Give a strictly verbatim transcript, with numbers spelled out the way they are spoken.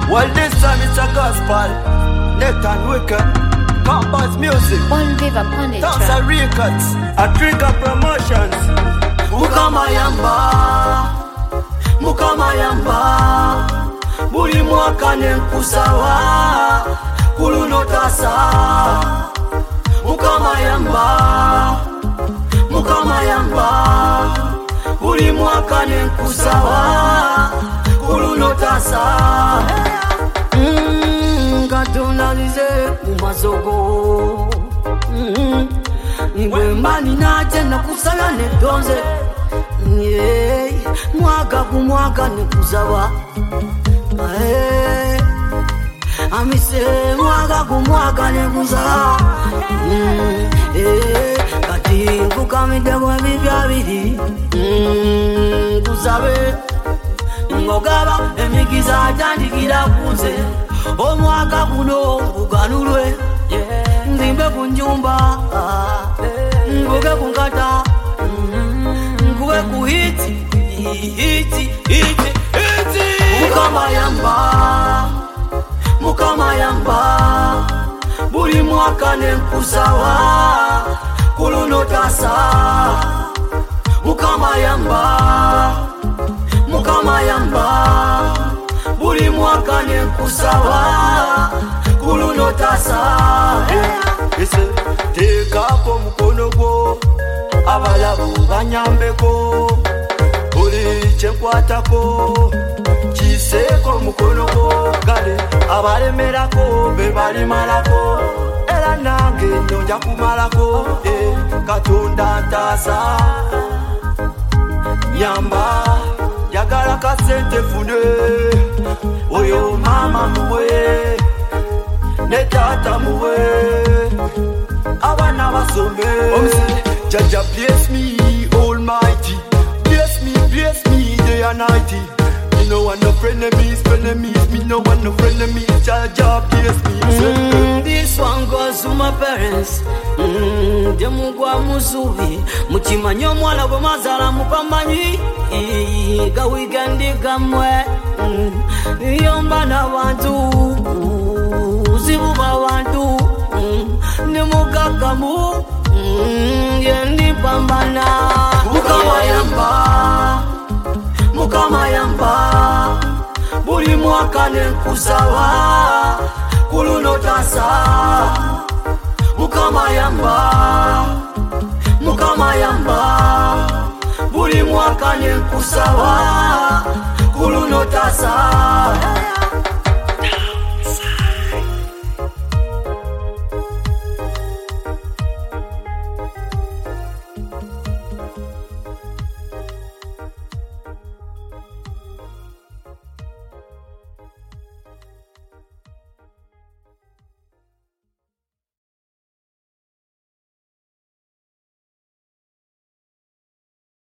Well, this time it's a gospel. Nathan Wicked, Campus Music, Bon Viva Pondit, Dancer Records, a Trigger Promotions. Mukamayamba, Mukamayamba, buli mwaka nenkusawa, kulunotasa. Mukamayamba, Mukamayamba, buli mwaka nenkusawa, kulunotasa. Mmm, katunalize umazogo. Mmm, ngwe mani nache na kusala nedonze. Yeah, mwaka kumwaka nekuzawa. Hey, amise mwaka kumwaka nekuzawa. Mmm, eh, kati kukamidego bibya bidi. Mmm, kuzabe. Ngogaba emigiza atandikira kuze omwaka guno buganulwe nzimbe ku nyumba nguge ku nkata nguge ku hiti hiti hiti hiti. Mukamayamba, Mukamayamba, buli mwaka nenkusawa kulunotasa. Mukamayamba, Mukamayamba, buli mwaka nenkusawa kulunotasa. Ese tekapo mukono gwo abalabu banyambeko, buli kyenkwatako kiseko mukono gwo gale abalemerako bebalimalako era nange nonja kumalako. eh, Katonda ntasa nyamba yagala kasente fune oyo mama muwe ne tata muwe abana basome. Jaja bless me almighty, bless me, bless me day and night. Me no want no frenemies, frenemies, me no want no frenemies. Jaja bless me. mm, This one goes to my parents. mm, Demugwa musubi muchimanyo mwana gwa mazala mupamanyi ga weekendi gamwe. mm, Yomba na wantu zibuba wantu mm, nemukakamu mm, yendi pambana. Mukamayamba, Mukamayamba, buli mwaka nenkusawa kulunotasa. Mukamayamba, Mukamayamba, buli mwaka nenkusawa kulunotasa.